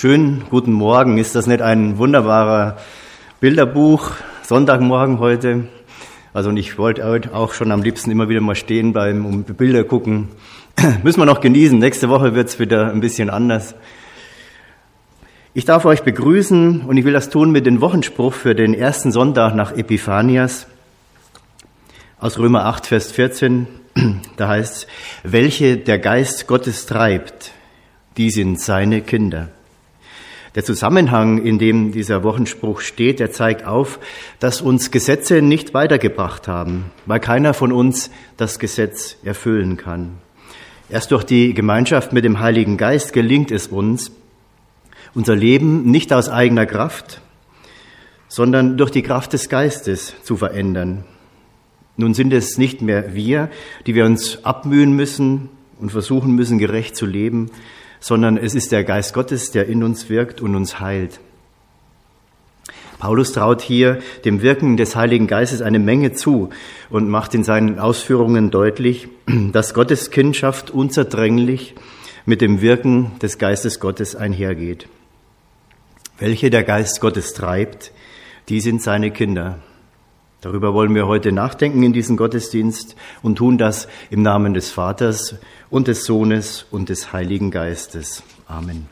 Schönen guten Morgen. Ist das nicht ein wunderbarer Bilderbuch? Sonntagmorgen heute. Also und ich wollte auch schon am liebsten immer wieder mal stehen beim Bilder gucken. Müssen wir noch genießen. Nächste Woche wird es wieder ein bisschen anders. Ich darf euch begrüßen und ich will das tun mit dem Wochenspruch für den ersten Sonntag nach Epiphanias aus Römer 8, Vers 14. Da heißt es, welche der Geist Gottes treibt, die sind seine Kinder. Der Zusammenhang, in dem dieser Wochenspruch steht, der zeigt auf, dass uns Gesetze nicht weitergebracht haben, weil keiner von uns das Gesetz erfüllen kann. Erst durch die Gemeinschaft mit dem Heiligen Geist gelingt es uns, unser Leben nicht aus eigener Kraft, sondern durch die Kraft des Geistes zu verändern. Nun sind es nicht mehr wir, die wir uns abmühen müssen und versuchen müssen, gerecht zu leben, sondern es ist der Geist Gottes, der in uns wirkt und uns heilt. Paulus traut hier dem Wirken des Heiligen Geistes eine Menge zu und macht in seinen Ausführungen deutlich, dass Gottes Kindschaft unzerdränglich mit dem Wirken des Geistes Gottes einhergeht. Welche der Geist Gottes treibt, die sind seine Kinder. Darüber wollen wir heute nachdenken in diesem Gottesdienst und tun das im Namen des Vaters und des Sohnes und des Heiligen Geistes. Amen.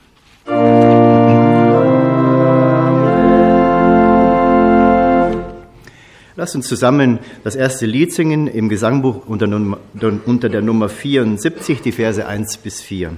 Lasst uns zusammen das erste Lied singen im Gesangbuch unter der Nummer 74, die Verse 1 bis 4.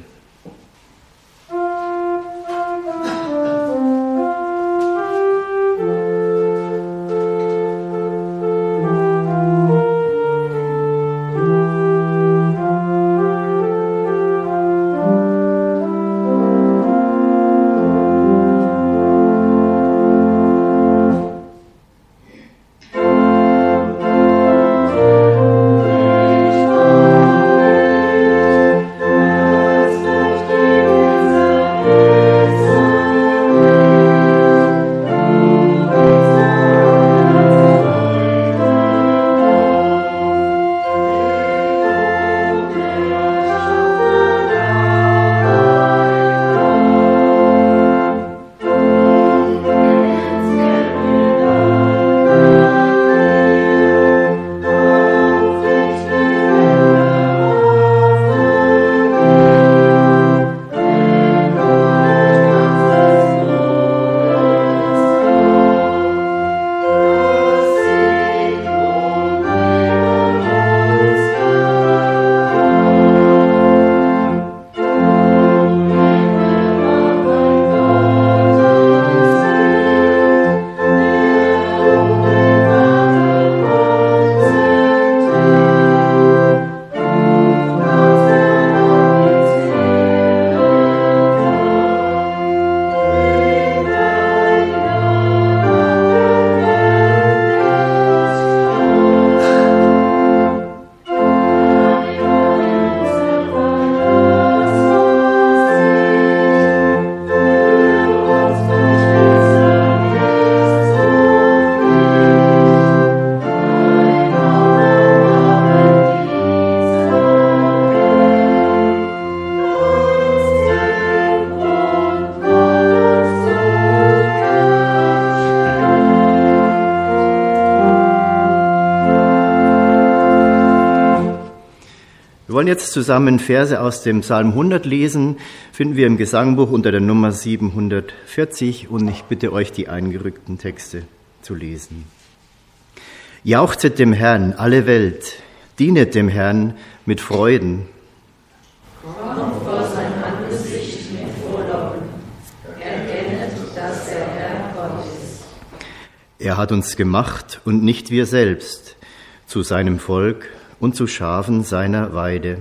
Wir wollen jetzt zusammen Verse aus dem Psalm 100 lesen, finden wir im Gesangbuch unter der Nummer 740 und ich bitte euch, die eingerückten Texte zu lesen. Jauchzet dem Herrn, alle Welt, dienet dem Herrn mit Freuden. Kommt vor sein Angesicht mit Frohlocken, erkennet, dass der Herr Gott ist. Er hat uns gemacht und nicht wir selbst, zu seinem Volk und zu Schafen seiner Weide.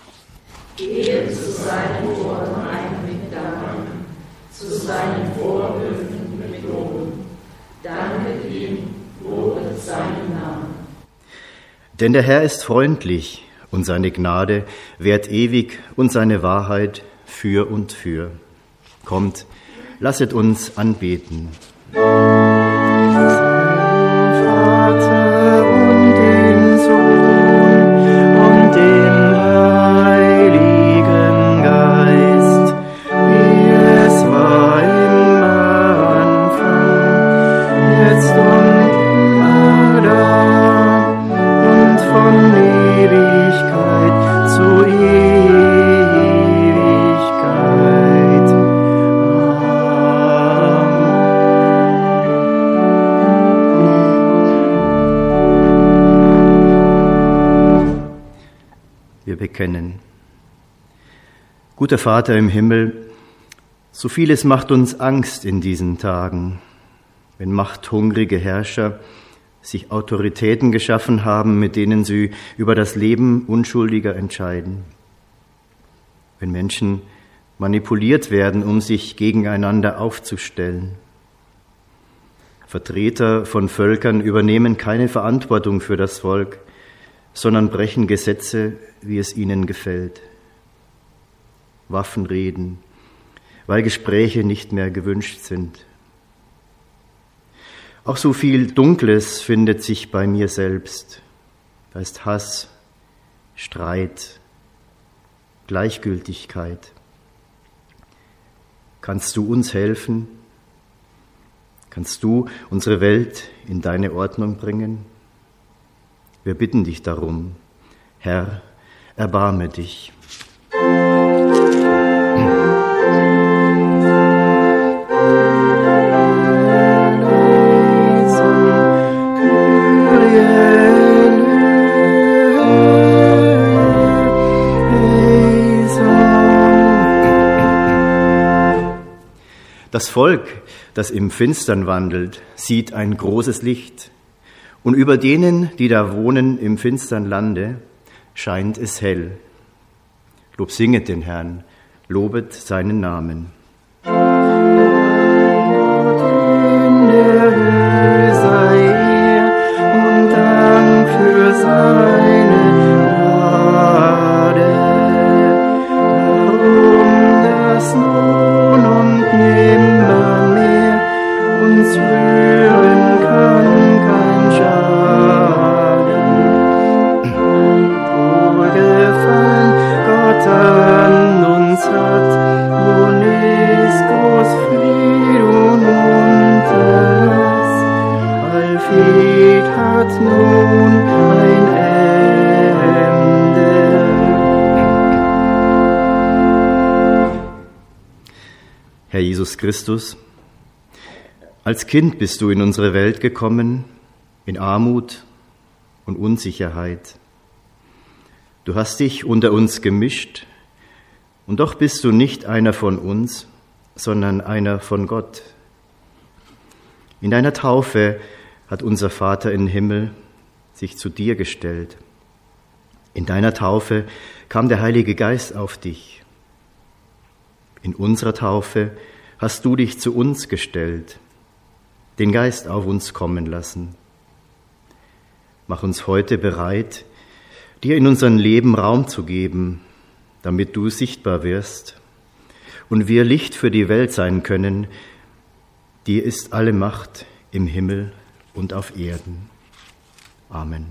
Gehe zu seinen Toren ein mit Dank, zu seinen Vorhöfen mit Lob. Danket ihm, lobet seinen Namen. Denn der Herr ist freundlich und seine Gnade währt ewig und seine Wahrheit für und für. Kommt, lasset uns anbeten. Heiligen Geist, wie es war bekennen. Guter Vater im Himmel, so vieles macht uns Angst in diesen Tagen, wenn machthungrige Herrscher sich Autoritäten geschaffen haben, mit denen sie über das Leben Unschuldiger entscheiden. Wenn Menschen manipuliert werden, um sich gegeneinander aufzustellen. Vertreter von Völkern übernehmen keine Verantwortung für das Volk, sondern brechen Gesetze, wie es ihnen gefällt. Waffenreden, weil Gespräche nicht mehr gewünscht sind. Auch so viel Dunkles findet sich bei mir selbst. Da ist Hass, Streit, Gleichgültigkeit. Kannst du uns helfen? Kannst du unsere Welt in deine Ordnung bringen? Wir bitten dich darum. Herr, erbarme dich. Das Volk, das im Finstern wandelt, sieht ein großes Licht. Und über denen, die da wohnen im finstern Lande, scheint es hell. Lob singet den Herrn, lobet seinen Namen. Herr Jesus Christus, als Kind bist du in unsere Welt gekommen, in Armut und Unsicherheit. Du hast dich unter uns gemischt, und doch bist du nicht einer von uns, sondern einer von Gott. In deiner Taufe hat unser Vater im Himmel sich zu dir gestellt. In deiner Taufe kam der Heilige Geist auf dich. In unserer Taufe hast du dich zu uns gestellt, den Geist auf uns kommen lassen. Mach uns heute bereit, dir in unserem Leben Raum zu geben, damit du sichtbar wirst und wir Licht für die Welt sein können. Dir ist alle Macht im Himmel und auf Erden. Amen.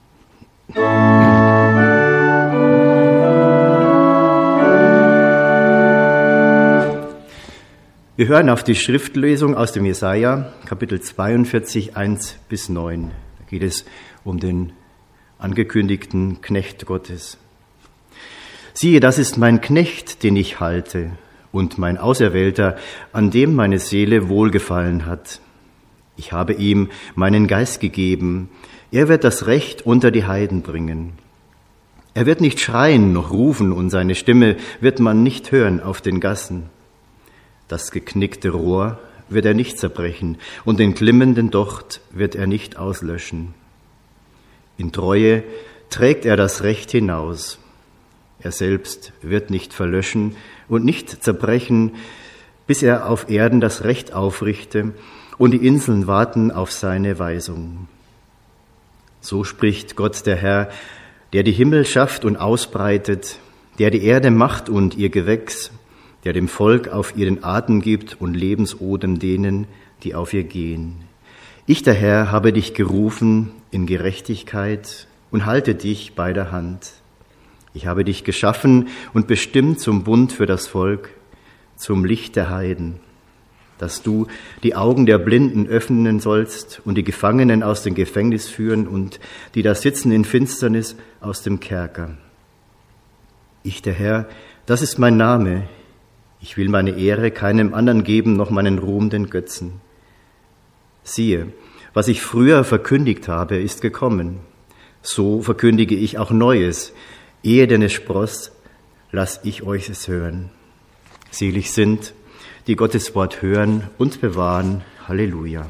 Wir hören auf die Schriftlesung aus dem Jesaja, Kapitel 42, 1-9. Da geht es um den angekündigten Knecht Gottes. Siehe, das ist mein Knecht, den ich halte, und mein Auserwählter, an dem meine Seele wohlgefallen hat. Ich habe ihm meinen Geist gegeben. Er wird das Recht unter die Heiden bringen. Er wird nicht schreien noch rufen, und seine Stimme wird man nicht hören auf den Gassen. Das geknickte Rohr wird er nicht zerbrechen, und den glimmenden Docht wird er nicht auslöschen. In Treue trägt er das Recht hinaus. Er selbst wird nicht verlöschen und nicht zerbrechen, bis er auf Erden das Recht aufrichte, und die Inseln warten auf seine Weisung. So spricht Gott der Herr, der die Himmel schafft und ausbreitet, der die Erde macht und ihr Gewächs, der dem Volk auf ihren Atem gibt und Lebensodem denen, die auf ihr gehen. Ich, der Herr, habe dich gerufen in Gerechtigkeit und halte dich bei der Hand. Ich habe dich geschaffen und bestimmt zum Bund für das Volk, zum Licht der Heiden, dass du die Augen der Blinden öffnen sollst und die Gefangenen aus dem Gefängnis führen und die da sitzen in Finsternis aus dem Kerker. Ich, der Herr, das ist mein Name. Ich will meine Ehre keinem anderen geben, noch meinen Ruhm den Götzen. Siehe, was ich früher verkündigt habe, ist gekommen. So verkündige ich auch Neues. Ehe denn es spross, lass ich euch es hören. Selig sind, die Gottes Wort hören und bewahren. Halleluja.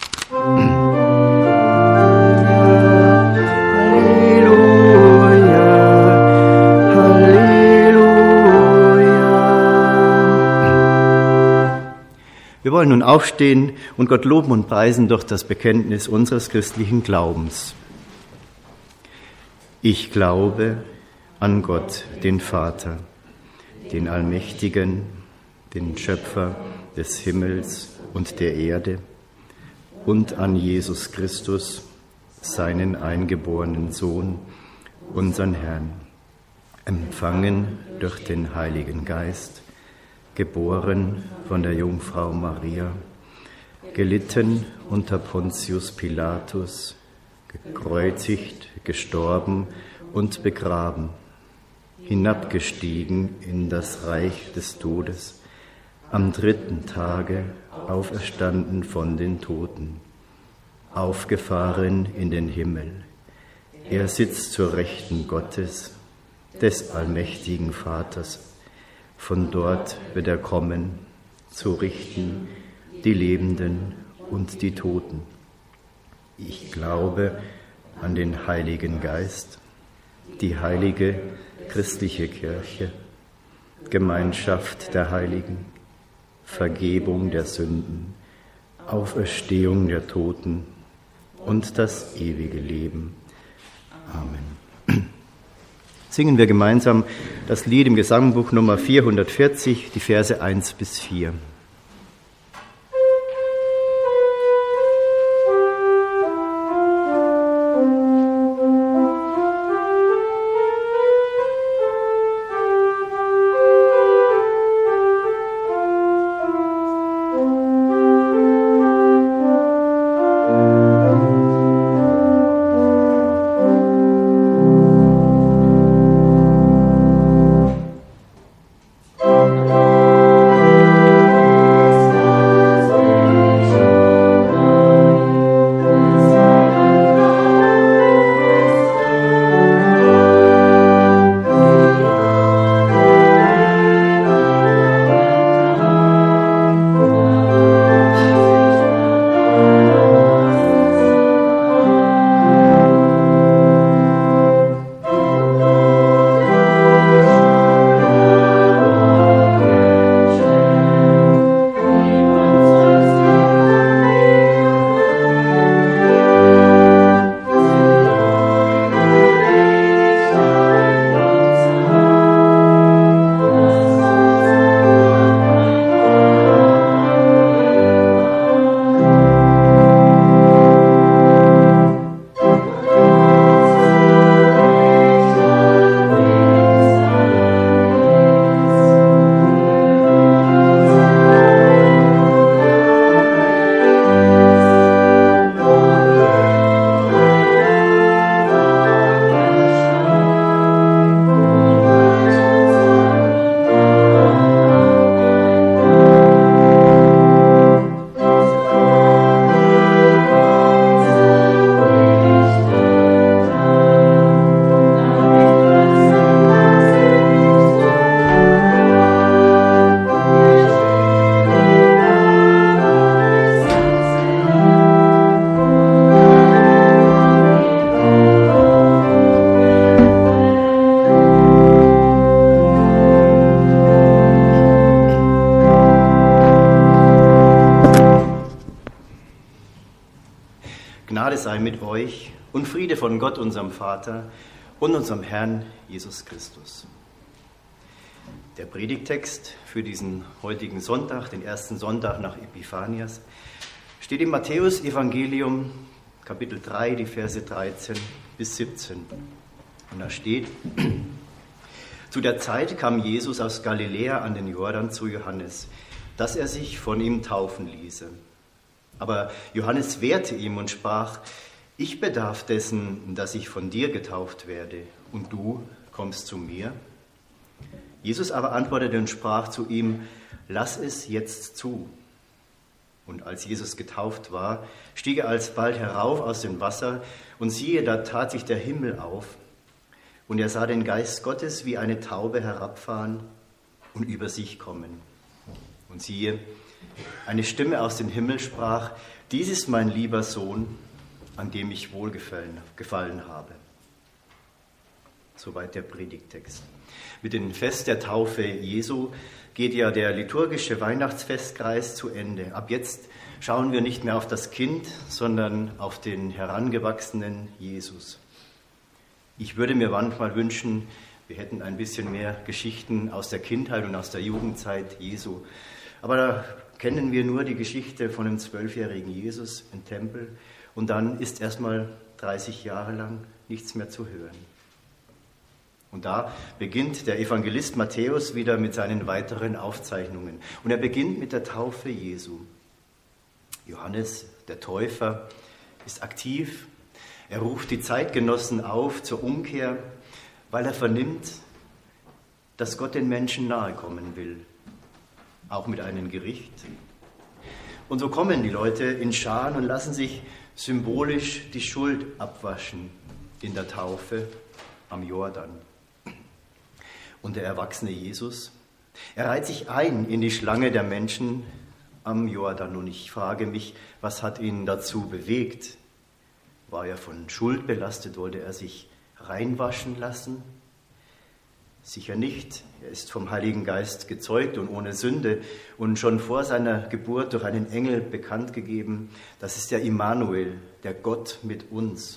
Wir wollen nun aufstehen und Gott loben und preisen durch das Bekenntnis unseres christlichen Glaubens. Ich glaube an Gott, den Vater, den Allmächtigen, den Schöpfer des Himmels und der Erde, und an Jesus Christus, seinen eingeborenen Sohn, unseren Herrn, empfangen durch den Heiligen Geist, geboren von der Jungfrau Maria, gelitten unter Pontius Pilatus, gekreuzigt, gestorben und begraben, hinabgestiegen in das Reich des Todes, am 3. Tage auferstanden von den Toten, aufgefahren in den Himmel. Er sitzt zur Rechten Gottes, des allmächtigen Vaters. Von dort wird er kommen, zu richten die Lebenden und die Toten. Ich glaube an den Heiligen Geist, die heilige christliche Kirche, Gemeinschaft der Heiligen, Vergebung der Sünden, Auferstehung der Toten und das ewige Leben. Amen. Singen wir gemeinsam das Lied im Gesangbuch Nummer 440, die Verse 1 bis 4. Gnade sei mit euch und Friede von Gott, unserem Vater und unserem Herrn Jesus Christus. Der Predigttext für diesen heutigen Sonntag, den ersten Sonntag nach Epiphanias, steht im Matthäus-Evangelium, Kapitel 3, die Verse 13 bis 17. Und da steht: Zu der Zeit kam Jesus aus Galiläa an den Jordan zu Johannes, dass er sich von ihm taufen ließe. Aber Johannes wehrte ihm und sprach: Ich bedarf dessen, dass ich von dir getauft werde, und du kommst zu mir? Jesus aber antwortete und sprach zu ihm: Lass es jetzt zu. Und als Jesus getauft war, stieg er alsbald herauf aus dem Wasser, und siehe, da tat sich der Himmel auf, und er sah den Geist Gottes wie eine Taube herabfahren und über sich kommen. Und siehe, eine Stimme aus dem Himmel sprach: Dies ist mein lieber Sohn, an dem ich wohlgefallen habe. Soweit der Predigttext. Mit dem Fest der Taufe Jesu geht ja der liturgische Weihnachtsfestkreis zu Ende. Ab jetzt schauen wir nicht mehr auf das Kind, sondern auf den herangewachsenen Jesus. Ich würde mir manchmal wünschen, wir hätten ein bisschen mehr Geschichten aus der Kindheit und aus der Jugendzeit Jesu. Aber da kennen wir nur die Geschichte von dem 12-jährigen Jesus im Tempel und dann ist erstmal 30 Jahre lang nichts mehr zu hören. Und da beginnt der Evangelist Matthäus wieder mit seinen weiteren Aufzeichnungen. Und er beginnt mit der Taufe Jesu. Johannes, der Täufer, ist aktiv. Er ruft die Zeitgenossen auf zur Umkehr, weil er vernimmt, dass Gott den Menschen nahe kommen will, auch mit einem Gericht. Und so kommen die Leute in Scharen und lassen sich symbolisch die Schuld abwaschen in der Taufe am Jordan. Und der erwachsene Jesus, er reiht sich ein in die Schlange der Menschen am Jordan. Und ich frage mich, was hat ihn dazu bewegt? War er von Schuld belastet? Wollte er sich reinwaschen lassen? Sicher nicht. Er ist vom Heiligen Geist gezeugt und ohne Sünde und schon vor seiner Geburt durch einen Engel bekannt gegeben. Das ist der Immanuel, der Gott mit uns.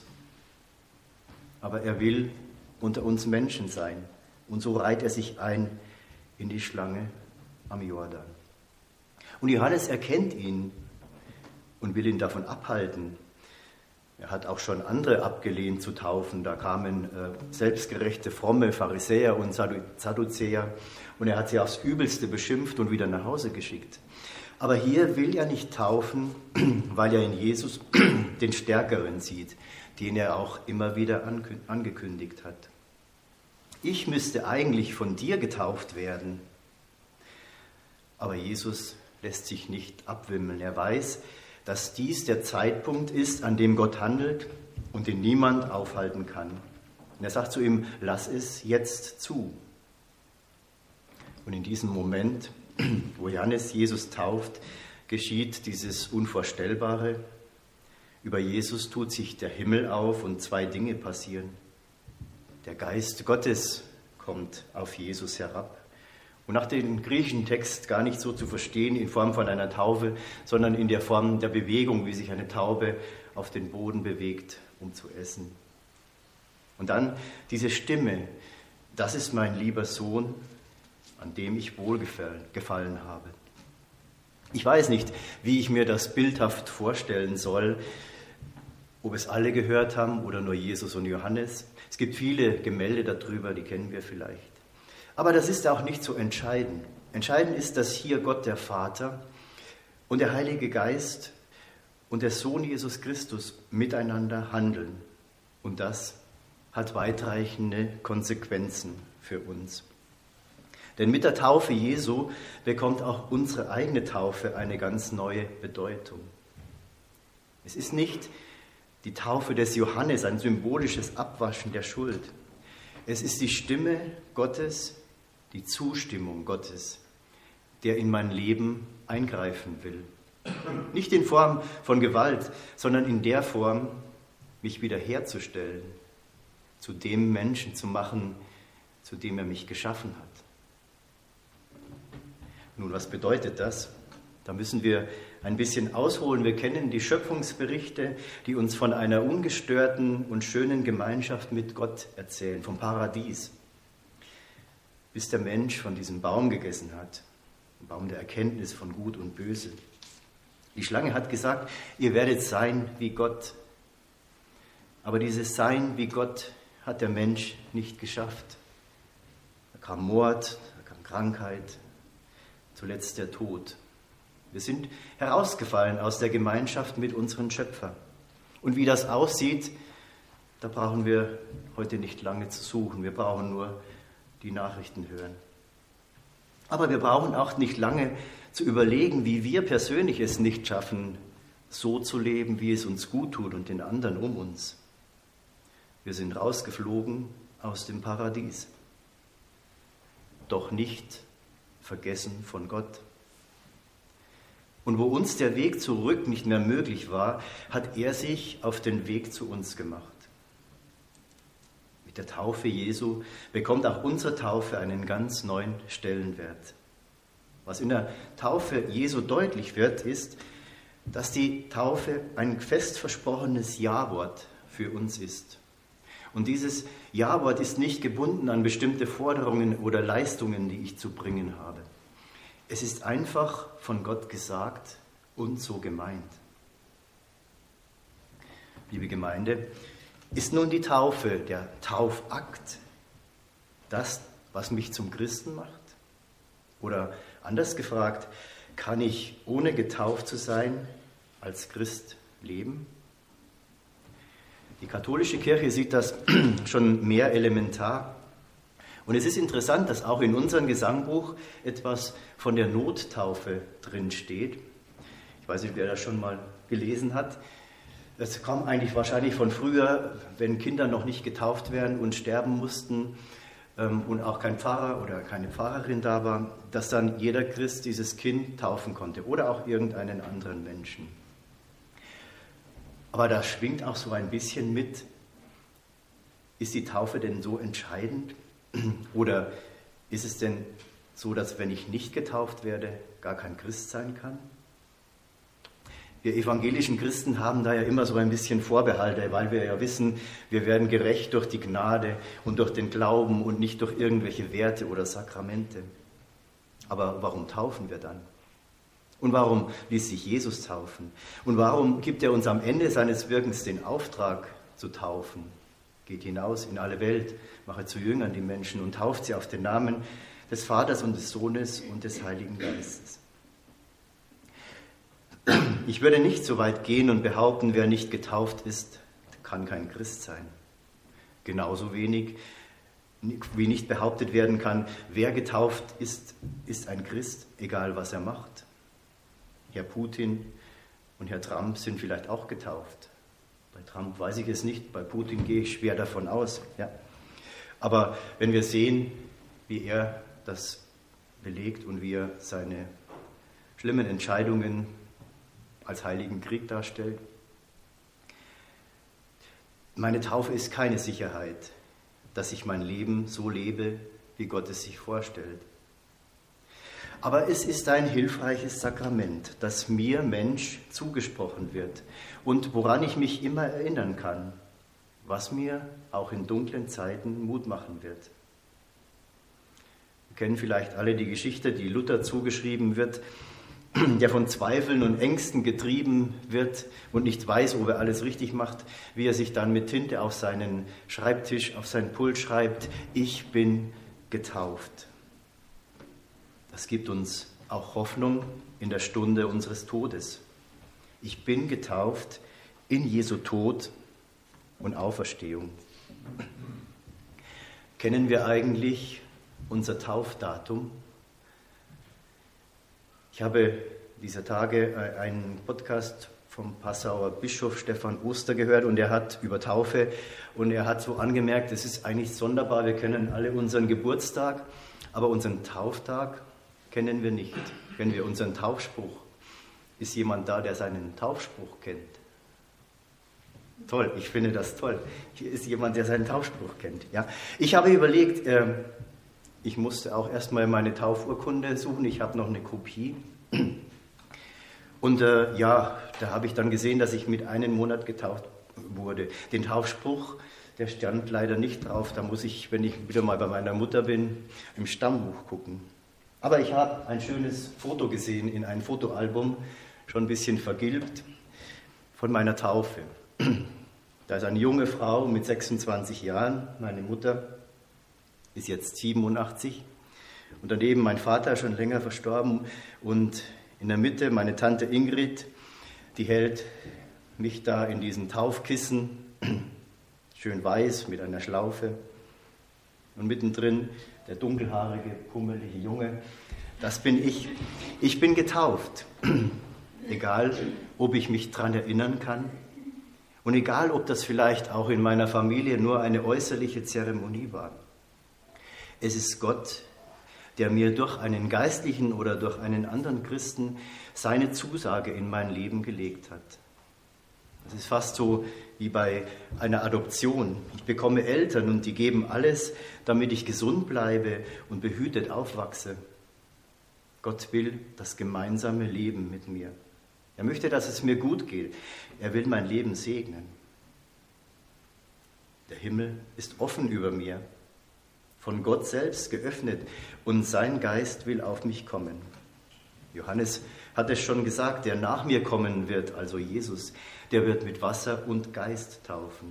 Aber er will unter uns Menschen sein. Und so reiht er sich ein in die Schlange am Jordan. Und Johannes erkennt ihn und will ihn davon abhalten. Er hat auch schon andere abgelehnt zu taufen. Da kamen selbstgerechte, fromme Pharisäer und Sadduzäer und er hat sie aufs Übelste beschimpft und wieder nach Hause geschickt. Aber hier will er nicht taufen, weil er in Jesus den Stärkeren sieht, den er auch immer wieder angekündigt hat. Ich müsste eigentlich von dir getauft werden. Aber Jesus lässt sich nicht abwimmeln. Er weiß, dass dies der Zeitpunkt ist, an dem Gott handelt und den niemand aufhalten kann. Und er sagt zu ihm, lass es jetzt zu. Und in diesem Moment, wo Johannes Jesus tauft, geschieht dieses Unvorstellbare. Über Jesus tut sich der Himmel auf und zwei Dinge passieren. Der Geist Gottes kommt auf Jesus herab. Und nach dem griechischen Text gar nicht so zu verstehen in Form von einer Taufe, sondern in der Form der Bewegung, wie sich eine Taube auf den Boden bewegt, um zu essen. Und dann diese Stimme, das ist mein lieber Sohn, an dem ich wohlgefallen habe. Ich weiß nicht, wie ich mir das bildhaft vorstellen soll, ob es alle gehört haben oder nur Jesus und Johannes. Es gibt viele Gemälde darüber, die kennen wir vielleicht. Aber das ist auch nicht so entscheidend. Entscheidend ist, dass hier Gott der Vater und der Heilige Geist und der Sohn Jesus Christus miteinander handeln. Und das hat weitreichende Konsequenzen für uns. Denn mit der Taufe Jesu bekommt auch unsere eigene Taufe eine ganz neue Bedeutung. Es ist nicht die Taufe des Johannes, ein symbolisches Abwaschen der Schuld. Es ist die Stimme Gottes, die Zustimmung Gottes, der in mein Leben eingreifen will. Nicht in Form von Gewalt, sondern in der Form, mich wiederherzustellen, zu dem Menschen zu machen, zu dem er mich geschaffen hat. Nun, was bedeutet das? Da müssen wir ein bisschen ausholen. Wir kennen die Schöpfungsberichte, die uns von einer ungestörten und schönen Gemeinschaft mit Gott erzählen, vom Paradies. Bis der Mensch von diesem Baum gegessen hat, dem Baum der Erkenntnis von Gut und Böse. Die Schlange hat gesagt, ihr werdet sein wie Gott. Aber dieses Sein wie Gott hat der Mensch nicht geschafft. Da kam Mord, da kam Krankheit, zuletzt der Tod. Wir sind herausgefallen aus der Gemeinschaft mit unserem Schöpfer. Und wie das aussieht, da brauchen wir heute nicht lange zu suchen. Wir brauchen nur die Nachrichten hören. Aber wir brauchen auch nicht lange zu überlegen, wie wir persönlich es nicht schaffen, so zu leben, wie es uns gut tut und den anderen um uns. Wir sind rausgeflogen aus dem Paradies. Doch nicht vergessen von Gott. Und wo uns der Weg zurück nicht mehr möglich war, hat er sich auf den Weg zu uns gemacht. Mit der Taufe Jesu bekommt auch unsere Taufe einen ganz neuen Stellenwert. Was in der Taufe Jesu deutlich wird, ist, dass die Taufe ein fest versprochenes Ja-Wort für uns ist. Und dieses Ja-Wort ist nicht gebunden an bestimmte Forderungen oder Leistungen, die ich zu bringen habe. Es ist einfach von Gott gesagt und so gemeint. Liebe Gemeinde, ist nun die Taufe, der Taufakt, das, was mich zum Christen macht? Oder anders gefragt, kann ich, ohne getauft zu sein, als Christ leben? Die katholische Kirche sieht das schon mehr elementar. Und es ist interessant, dass auch in unserem Gesangbuch etwas von der Nottaufe drin steht. Ich weiß nicht, wer das schon mal gelesen hat. Das kam eigentlich wahrscheinlich von früher, wenn Kinder noch nicht getauft werden und sterben mussten und auch kein Pfarrer oder keine Pfarrerin da war, dass dann jeder Christ dieses Kind taufen konnte oder auch irgendeinen anderen Menschen. Aber da schwingt auch so ein bisschen mit, ist die Taufe denn so entscheidend? Oder ist es denn so, dass wenn ich nicht getauft werde, gar kein Christ sein kann? Wir evangelischen Christen haben da ja immer so ein bisschen Vorbehalte, weil wir ja wissen, wir werden gerecht durch die Gnade und durch den Glauben und nicht durch irgendwelche Werte oder Sakramente. Aber warum taufen wir dann? Und warum ließ sich Jesus taufen? Und warum gibt er uns am Ende seines Wirkens den Auftrag zu taufen? Geht hinaus in alle Welt, mache zu Jüngern die Menschen und tauft sie auf den Namen des Vaters und des Sohnes und des Heiligen Geistes. Ich würde nicht so weit gehen und behaupten, wer nicht getauft ist, kann kein Christ sein. Genauso wenig, wie nicht behauptet werden kann, wer getauft ist, ist ein Christ, egal was er macht. Herr Putin und Herr Trump sind vielleicht auch getauft. Bei Trump weiß ich es nicht, bei Putin gehe ich schwer davon aus. Ja. Aber wenn wir sehen, wie er das belegt und wie er seine schlimmen Entscheidungen als heiligen Krieg darstellt. Meine Taufe ist keine Sicherheit, dass ich mein Leben so lebe, wie Gott es sich vorstellt. Aber es ist ein hilfreiches Sakrament, das mir, Mensch, zugesprochen wird und woran ich mich immer erinnern kann, was mir auch in dunklen Zeiten Mut machen wird. Wir kennen vielleicht alle die Geschichte, die Luther zugeschrieben wird, der von Zweifeln und Ängsten getrieben wird und nicht weiß, ob er alles richtig macht, wie er sich dann mit Tinte auf seinen Schreibtisch, auf sein Pult schreibt, ich bin getauft. Das gibt uns auch Hoffnung in der Stunde unseres Todes. Ich bin getauft in Jesu Tod und Auferstehung. Kennen wir eigentlich unser Taufdatum? Ich habe dieser Tage einen Podcast vom Passauer Bischof Stefan Oster gehört und er hat über Taufe und er hat so angemerkt, es ist eigentlich sonderbar, wir kennen alle unseren Geburtstag, aber unseren Tauftag kennen wir nicht. Kennen wir unseren Taufspruch? Ist jemand da, der seinen Taufspruch kennt? Toll, ich finde das toll. Hier ist jemand, der seinen Taufspruch kennt. Ja? Ich habe überlegt, ich musste auch erstmal meine Taufurkunde suchen. Ich habe noch eine Kopie. Und da habe ich dann gesehen, dass ich mit einem Monat getauft wurde. Den Taufspruch, der stand leider nicht drauf. Da muss ich, wenn ich wieder mal bei meiner Mutter bin, im Stammbuch gucken. Aber ich habe ein schönes Foto gesehen in einem Fotoalbum, schon ein bisschen vergilbt, von meiner Taufe. Da ist eine junge Frau mit 26 Jahren, meine Mutter ist jetzt 87 und daneben mein Vater, schon länger verstorben, und in der Mitte meine Tante Ingrid, die hält mich da in diesem Taufkissen, schön weiß mit einer Schlaufe, und mittendrin der dunkelhaarige, pummelige Junge, das bin ich. Ich bin getauft, egal ob ich mich daran erinnern kann Und egal, ob das vielleicht auch in meiner Familie nur eine äußerliche Zeremonie war, es ist Gott, der mir durch einen Geistlichen oder durch einen anderen Christen seine Zusage in mein Leben gelegt hat. Das ist fast so wie bei einer Adoption. Ich bekomme Eltern und die geben alles, damit ich gesund bleibe und behütet aufwachse. Gott will das gemeinsame Leben mit mir. Er möchte, dass es mir gut geht. Er will mein Leben segnen. Der Himmel ist offen über mir, von Gott selbst geöffnet, und sein Geist will auf mich kommen. Johannes hat es schon gesagt, der nach mir kommen wird, also Jesus, der wird mit Wasser und Geist taufen.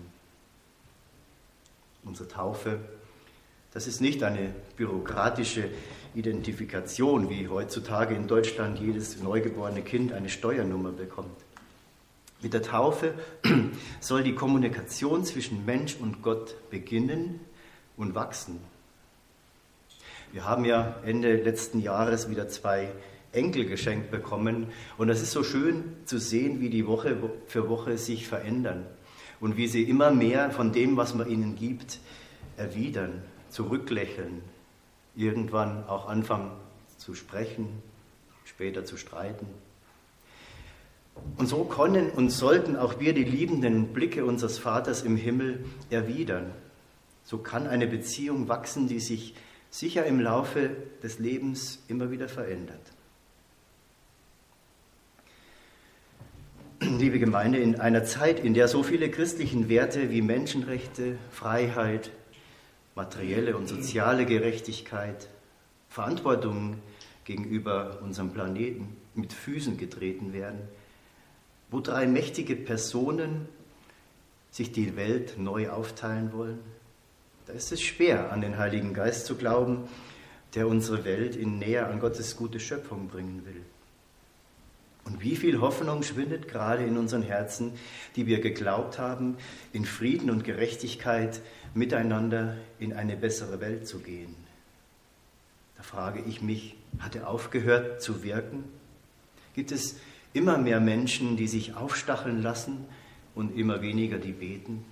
Unsere Taufe, das ist nicht eine bürokratische Identifikation, wie heutzutage in Deutschland jedes neugeborene Kind eine Steuernummer bekommt. Mit der Taufe soll die Kommunikation zwischen Mensch und Gott beginnen und wachsen. Wir haben ja Ende letzten Jahres wieder 2 Enkel geschenkt bekommen, und es ist so schön zu sehen, wie die Woche für Woche sich verändern und wie sie immer mehr von dem, was man ihnen gibt, erwidern, zurücklächeln, irgendwann auch anfangen zu sprechen, später zu streiten. Und so können und sollten auch wir die liebenden Blicke unseres Vaters im Himmel erwidern. So kann eine Beziehung wachsen, die sich sicher im Laufe des Lebens immer wieder verändert. Liebe Gemeinde, in einer Zeit, in der so viele christlichen Werte wie Menschenrechte, Freiheit, materielle und soziale Gerechtigkeit, Verantwortung gegenüber unserem Planeten mit Füßen getreten werden, wo 3 mächtige Personen sich die Welt neu aufteilen wollen, da ist es schwer, an den Heiligen Geist zu glauben, der unsere Welt näher an Gottes gute Schöpfung bringen will. Und wie viel Hoffnung schwindet gerade in unseren Herzen, die wir geglaubt haben, in Frieden und Gerechtigkeit miteinander in eine bessere Welt zu gehen. Da frage ich mich, hat er aufgehört zu wirken? Gibt es immer mehr Menschen, die sich aufstacheln lassen und immer weniger, die beten?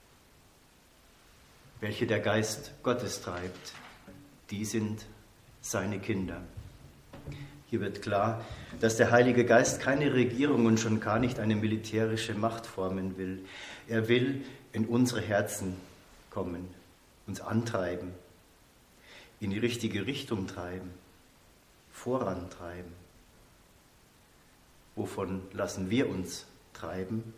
Welche der Geist Gottes treibt, die sind seine Kinder. Hier wird klar, dass der Heilige Geist keine Regierung und schon gar nicht eine militärische Macht formen will. Er will in unsere Herzen kommen, uns antreiben, in die richtige Richtung treiben, vorantreiben. Wovon lassen wir uns treiben?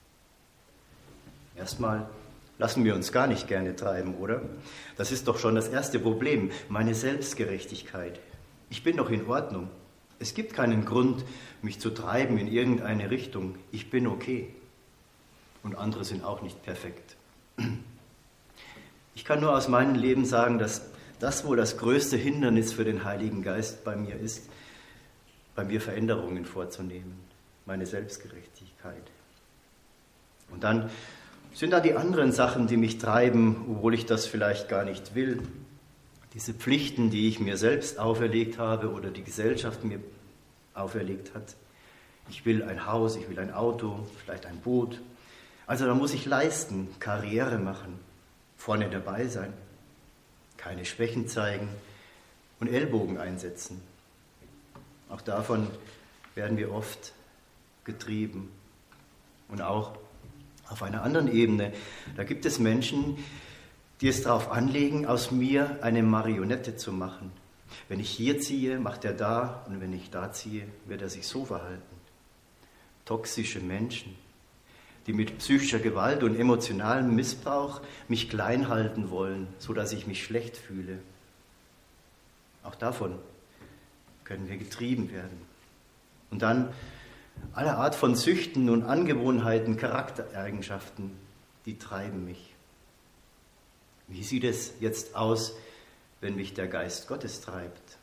Erstmal lassen wir uns gar nicht gerne treiben, oder? Das ist doch schon das erste Problem, meine Selbstgerechtigkeit. Ich bin doch in Ordnung. Es gibt keinen Grund, mich zu treiben in irgendeine Richtung. Ich bin okay. Und andere sind auch nicht perfekt. Ich kann nur aus meinem Leben sagen, dass das wohl das größte Hindernis für den Heiligen Geist bei mir ist, bei mir Veränderungen vorzunehmen, meine Selbstgerechtigkeit. Und dann sind da die anderen Sachen, die mich treiben, obwohl ich das vielleicht gar nicht will. Diese Pflichten, die ich mir selbst auferlegt habe oder die Gesellschaft mir auferlegt hat. Ich will ein Haus, ich will ein Auto, vielleicht ein Boot. Also da muss ich leisten, Karriere machen, vorne dabei sein, keine Schwächen zeigen und Ellbogen einsetzen. Auch davon werden wir oft getrieben. Und auch auf einer anderen Ebene, da gibt es Menschen, die es darauf anlegen, aus mir eine Marionette zu machen. Wenn ich hier ziehe, macht er da, und wenn ich da ziehe, wird er sich so verhalten. Toxische Menschen, die mit psychischer Gewalt und emotionalem Missbrauch mich klein halten wollen, sodass ich mich schlecht fühle. Auch davon können wir getrieben werden. Und dann alle Art von Süchten und Angewohnheiten, Charaktereigenschaften, die treiben mich. Wie sieht es jetzt aus, wenn mich der Geist Gottes treibt?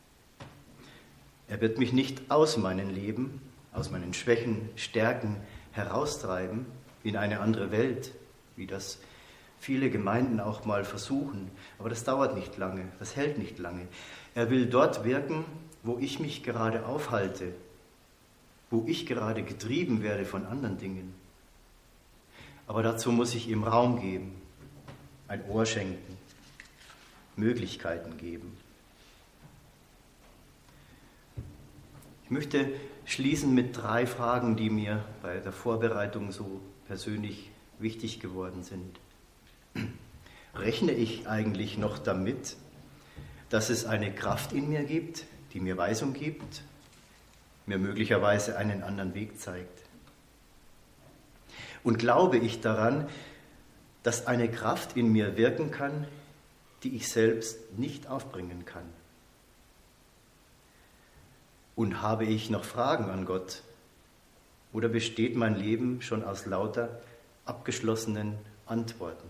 Er wird mich nicht aus meinem Leben, aus meinen Schwächen, Stärken heraustreiben in eine andere Welt, wie das viele Gemeinden auch mal versuchen. Aber das dauert nicht lange, das hält nicht lange. Er will dort wirken, wo ich mich gerade aufhalte, wo ich gerade getrieben werde von anderen Dingen. Aber dazu muss ich ihm Raum geben, ein Ohr schenken, Möglichkeiten geben. Ich möchte schließen mit 3 Fragen, die mir bei der Vorbereitung so persönlich wichtig geworden sind. Rechne ich eigentlich noch damit, dass es eine Kraft in mir gibt, die mir Weisung gibt, mir möglicherweise einen anderen Weg zeigt? Und glaube ich daran, dass eine Kraft in mir wirken kann, die ich selbst nicht aufbringen kann? Und habe ich noch Fragen an Gott? Oder besteht mein Leben schon aus lauter abgeschlossenen Antworten?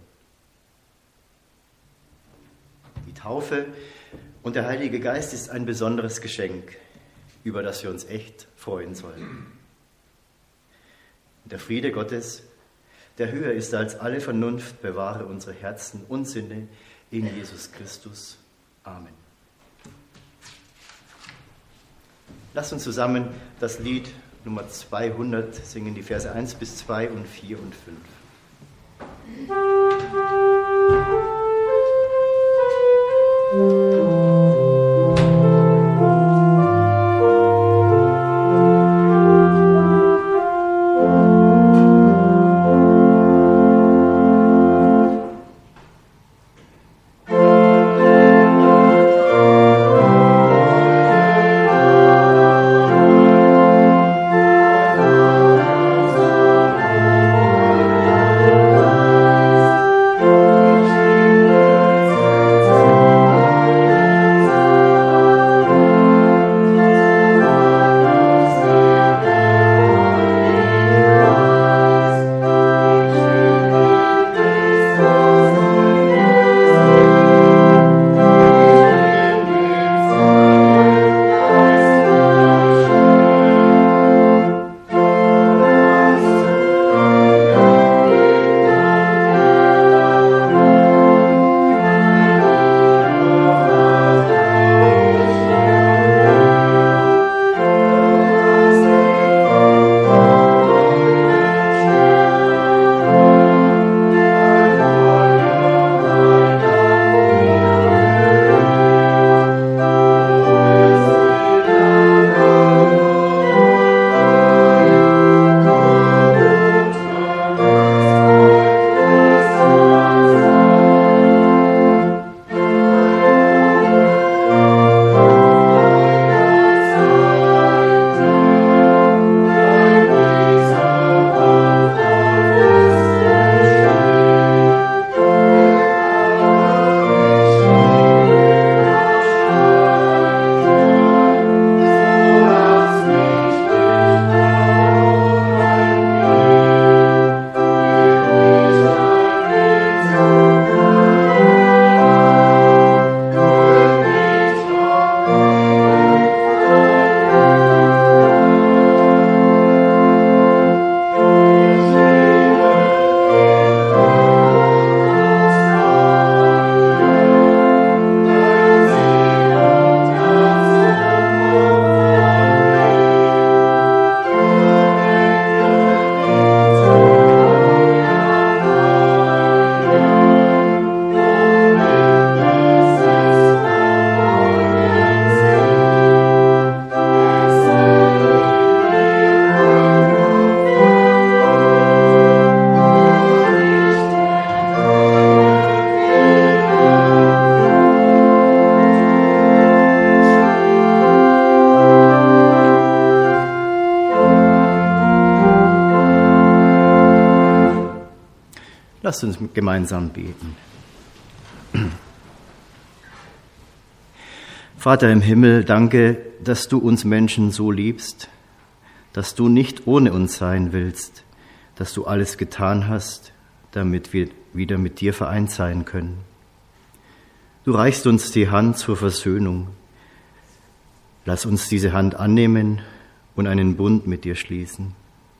Die Taufe und der Heilige Geist ist ein besonderes Geschenk, über das wir uns echt freuen sollen. Und der Friede Gottes, der höher ist als alle Vernunft, bewahre unsere Herzen und Sinne in Jesus Christus. Amen. Lasst uns zusammen das Lied Nummer 200 singen, die Verse 1 bis 2 und 4 und 5. Lasst uns gemeinsam beten. Vater im Himmel, danke, dass du uns Menschen so liebst, dass du nicht ohne uns sein willst, dass du alles getan hast, damit wir wieder mit dir vereint sein können. Du reichst uns die Hand zur Versöhnung. Lass uns diese Hand annehmen und einen Bund mit dir schließen.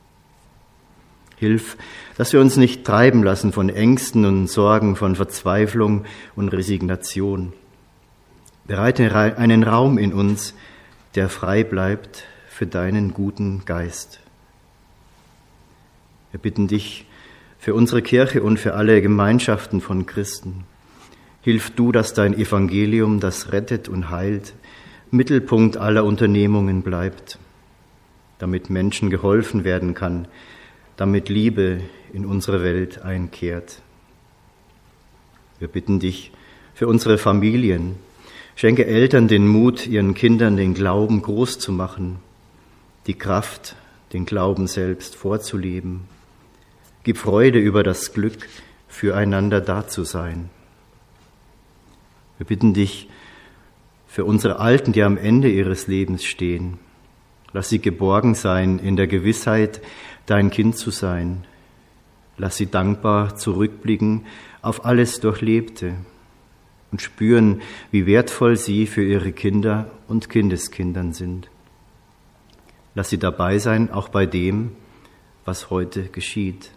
Hilf, dass wir uns nicht treiben lassen von Ängsten und Sorgen, von Verzweiflung und Resignation. Bereite einen Raum in uns, der frei bleibt für deinen guten Geist. Wir bitten dich, für unsere Kirche und für alle Gemeinschaften von Christen. Hilf du, dass dein Evangelium, das rettet und heilt, Mittelpunkt aller Unternehmungen bleibt, damit Menschen geholfen werden kann, damit Liebe in unsere Welt einkehrt. Wir bitten dich für unsere Familien. Schenke Eltern den Mut, ihren Kindern den Glauben groß zu machen, die Kraft, den Glauben selbst vorzuleben. Gib Freude über das Glück, füreinander da zu sein. Wir bitten dich für unsere Alten, die am Ende ihres Lebens stehen. Lass sie geborgen sein in der Gewissheit, dein Kind zu sein. Lass sie dankbar zurückblicken auf alles Durchlebte und spüren, wie wertvoll sie für ihre Kinder und Kindeskindern sind. Lass sie dabei sein, auch bei dem, was heute geschieht.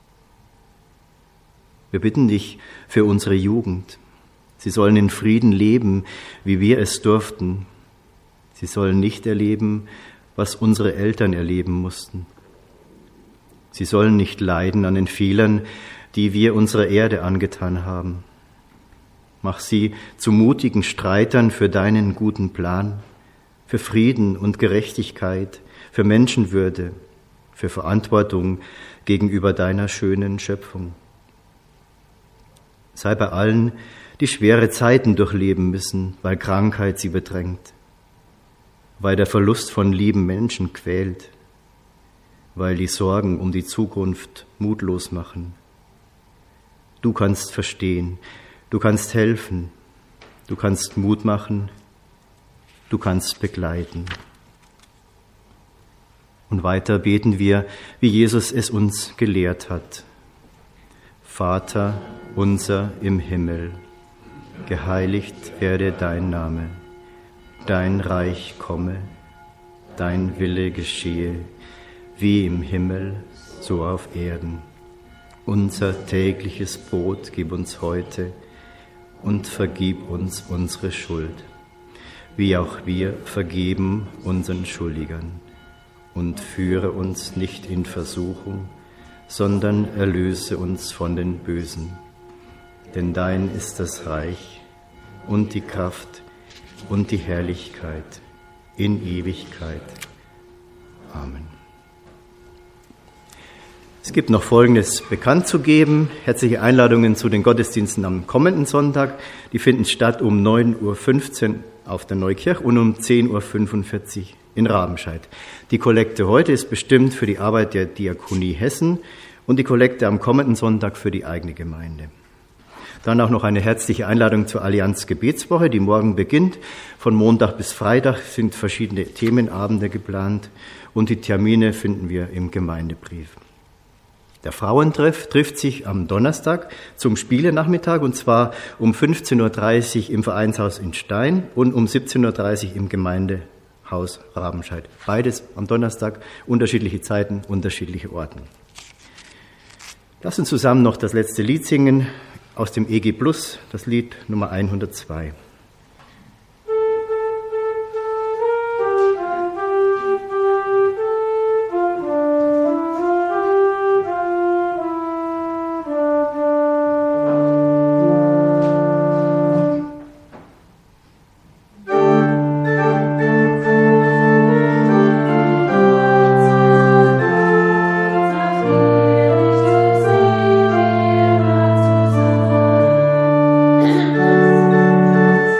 Wir bitten dich für unsere Jugend. Sie sollen in Frieden leben, wie wir es durften. Sie sollen nicht erleben, was unsere Eltern erleben mussten. Sie sollen nicht leiden an den Fehlern, die wir unserer Erde angetan haben. Mach sie zu mutigen Streitern für deinen guten Plan, für Frieden und Gerechtigkeit, für Menschenwürde, für Verantwortung gegenüber deiner schönen Schöpfung. Sei bei allen, die schwere Zeiten durchleben müssen, weil Krankheit sie bedrängt, weil der Verlust von lieben Menschen quält, weil die Sorgen um die Zukunft mutlos machen. Du kannst verstehen, du kannst helfen, du kannst Mut machen, du kannst begleiten. Und weiter beten wir, wie Jesus es uns gelehrt hat. Vater unser im Himmel, geheiligt werde dein Name, dein Reich komme, dein Wille geschehe, wie im Himmel, so auf Erden. Unser tägliches Brot gib uns heute und vergib uns unsere Schuld, wie auch wir vergeben unseren Schuldigern. Und führe uns nicht in Versuchung, sondern erlöse uns von den Bösen. Denn dein ist das Reich und die Kraft und die Herrlichkeit in Ewigkeit. Amen. Es gibt noch Folgendes bekannt zu geben. Herzliche Einladungen zu den Gottesdiensten am kommenden Sonntag. Die finden statt um 9.15 Uhr auf der Neukirch und um 10.45 Uhr in Rabenscheid. Die Kollekte heute ist bestimmt für die Arbeit der Diakonie Hessen und die Kollekte am kommenden Sonntag für die eigene Gemeinde. Dann auch noch eine herzliche Einladung zur Allianz Gebetswoche, die morgen beginnt. Von Montag bis Freitag sind verschiedene Themenabende geplant und die Termine finden wir im Gemeindebrief. Der Frauentreff trifft sich am Donnerstag zum Spielenachmittag und zwar um 15.30 Uhr im Vereinshaus in Stein und um 17.30 Uhr im Gemeindehaus Rabenscheid. Beides am Donnerstag, unterschiedliche Zeiten, unterschiedliche Orten. Lass uns zusammen noch das letzte Lied singen aus dem EG Plus, das Lied Nummer 102. Thank you.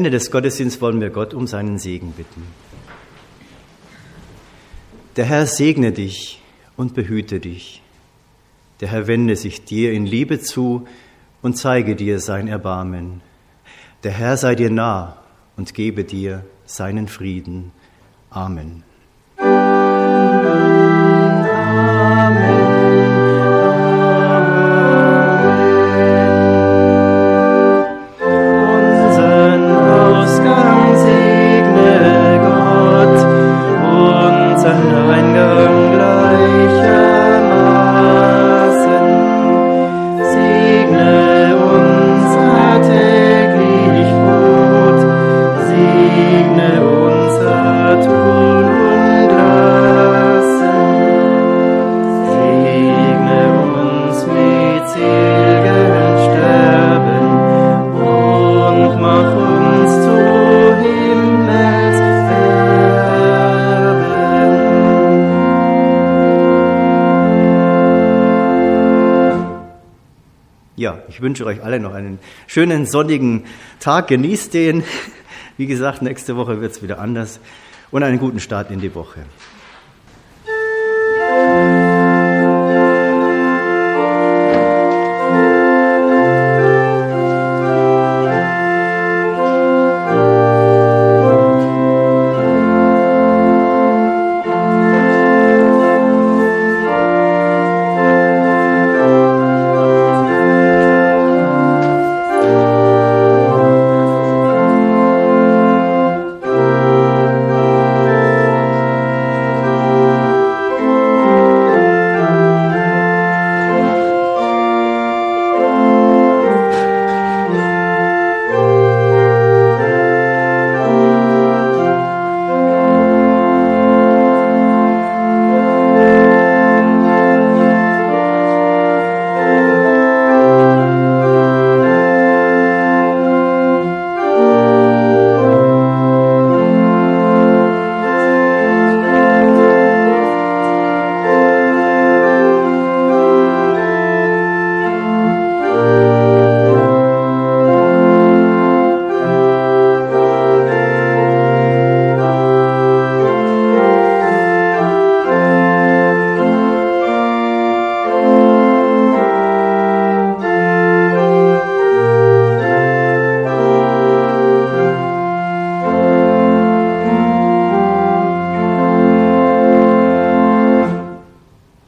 Ende des Gottesdienstes wollen wir Gott um seinen Segen bitten. Der Herr segne dich und behüte dich. Der Herr wende sich dir in Liebe zu und zeige dir sein Erbarmen. Der Herr sei dir nah und gebe dir seinen Frieden. Amen. Ja, ich wünsche euch alle noch einen schönen sonnigen Tag. Genießt den. Wie gesagt, nächste Woche wird es wieder anders. Und einen guten Start in die Woche.